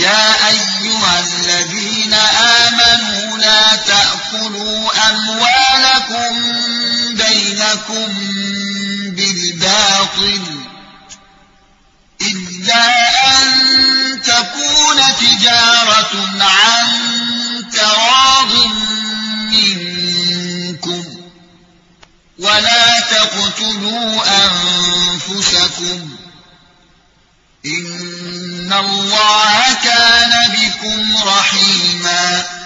يا أيها الذين آمنوا لا تأكلوا أموالكم بينكم بالباطل إلا أن تكون تجارة عن تراض منكم ولا تقتلوا أنفسكم إن الله كان بكم رحيما